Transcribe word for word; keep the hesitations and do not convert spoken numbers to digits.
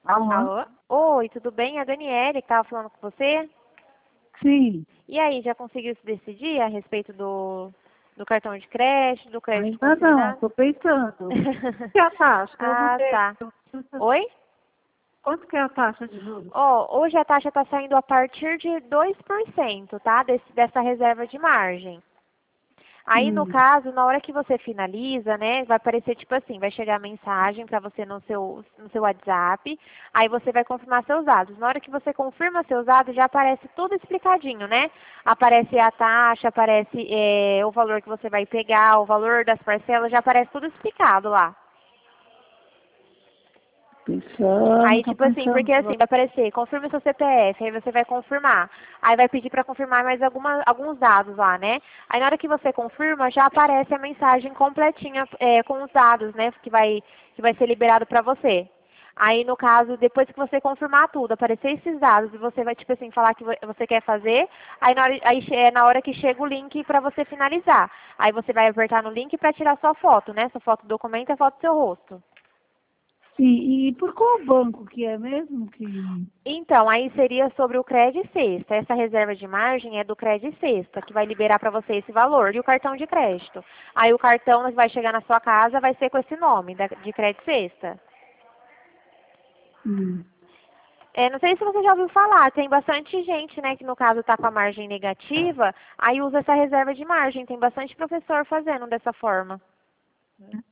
Alô? Alô? Oi, tudo bem? É a Daniele que estava falando com você. Sim. E aí, já conseguiu se decidir a respeito do, do cartão de crédito, do crédito Ainda não, consignado? estou pensando. Quanto que é a taxa? Eu não Ah, sei. tá. Oi? Quanto que é a taxa de juros? Ó, hoje a taxa está saindo a partir de dois por cento, tá? Desse, dessa reserva de margem. Aí, no Hum. caso, na hora que você finaliza, né, vai aparecer tipo assim, vai chegar a mensagem para você no seu, no seu WhatsApp, aí você vai confirmar seus dados. Na hora que você confirma seus dados, já aparece tudo explicadinho, né? Aparece a taxa, aparece é, o valor que você vai pegar, o valor das parcelas, já aparece tudo explicado lá. Pensando, Aí, estou tipo assim, pensando. porque assim, vai aparecer, confirme seu C P F, aí você vai confirmar. Aí vai pedir para confirmar mais alguma, alguns dados lá, né? Aí na hora que você confirma, já aparece a mensagem completinha é, com os dados, né? Que vai, que vai ser liberado para você. Aí, no caso, depois que você confirmar tudo, aparecer esses dados e você vai, tipo assim, falar que você quer fazer, aí, na hora, aí é na hora que chega o link para você finalizar. Aí você vai apertar no link para tirar sua foto, né? Sua foto do documento e a foto do seu rosto. Sim, e por qual banco que é mesmo que... Então, aí seria sobre o Cred Sexta. Essa reserva de margem é do Cred Sexta, que vai liberar para você esse valor. E o cartão de crédito. Aí o cartão que vai chegar na sua casa vai ser com esse nome, da- de Cred Sexta. Hum. É, não sei se você já ouviu falar, tem bastante gente, né, que no caso está com a margem negativa, aí usa essa reserva de margem. Tem bastante professor fazendo dessa forma.